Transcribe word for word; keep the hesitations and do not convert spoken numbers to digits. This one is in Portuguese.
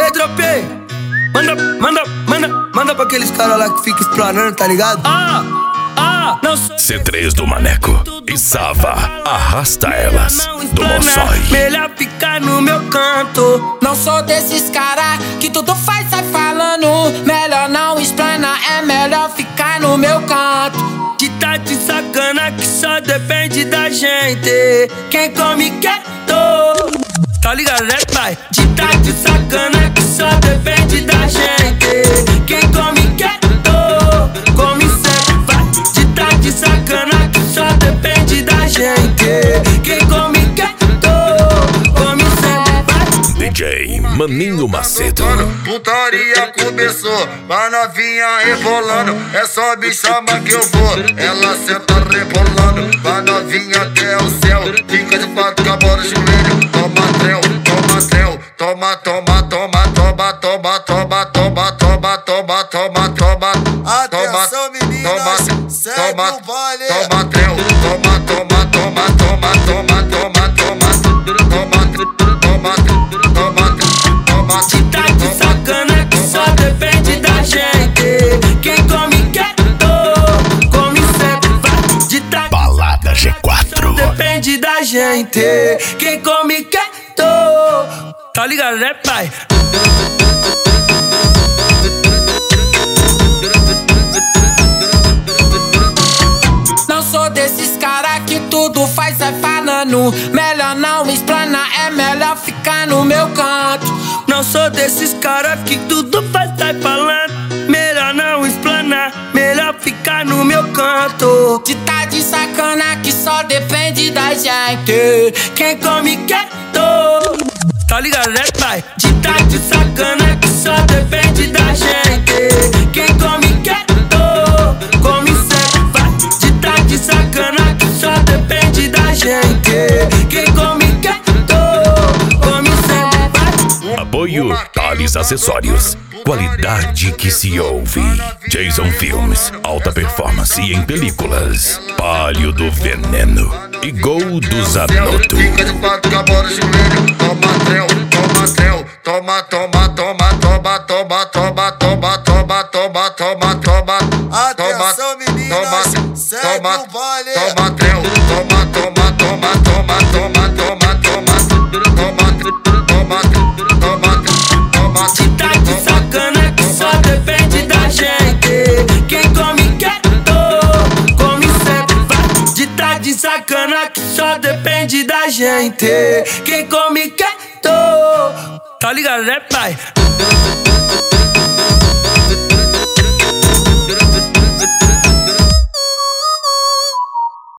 aí, tropei. Manda, manda, manda, manda pra aqueles caras lá que ficam explanando, tá ligado? Ah, ah, não sou C três do Maneco e Sava, arrasta elas do Moçói. Melhor ficar no meu canto. Não sou desses cara que tudo faz, sai falando. Melhor não explanar, é melhor ficar no meu canto. Que tá de sacana que só depende da gente. Quem come quieto, tá ligado, né, pai? De tá de sacana que só depende da gente. Quem come quieto, come sempre, vai. De tá de sacana que só depende da gente. Quem come quieto, come sempre, vai. D J Maninho Macedo. Putaria começou, a novinha rebolando. É só me chamar que eu vou. Ela senta rebolando, a novinha até o céu. Fica de quatro com a bola no joelho. Toma trel, toma trel. Toma, toma, toma, toma, toma, toma, toma, toma, toma, toma, toma. Atenção, meninas, segue o baile. Toma trel, toma, toma, toma, toma, toma, toma, toma, toma, toma, toma, toma. De tá de sacana que só depende da gente. Quem come quieto, come sempre, vai. De tá de Balada G quatro. depende da gente. Quem come quieto, tá ligado, né, pai? Não sou desses cara que tudo faz, sai falando. Melhor não explanar, é melhor ficar no meu canto. Não sou desses cara que tudo faz, sai falando. Melhor não explanar, melhor ficar no meu canto. De tá de sacana que só depende da gente. Quem come quieto, tá ligado, né, pai? De tá de sacana que só depende da gente. Quem come quieto, come sempre, vai. De tá de sacana que só depende da gente. Quem come quieto, come sempre, vai. Apoio Thales Acessórios. Qualidade que se ouve. Jason Filmes. Alta performance em películas. Palio do Veneno e Gol do Zanotto. Fica de quatro com a bola no joelho. Toma trel, toma trel. Toma, toma, toma, toma, toma, toma, toma, toma, toma, toma, toma. Atenção, meninas, segue toma, o baile. toma trel, toma, toma, toma, toma, toma, toma, toma, toma, toma, toma, toma. De tá de sacana que só depende da gente. Quem come quieto, come sempre, vai. De tá de sacana que só depende da gente. Quem come quieto, tá ligado, né, pai?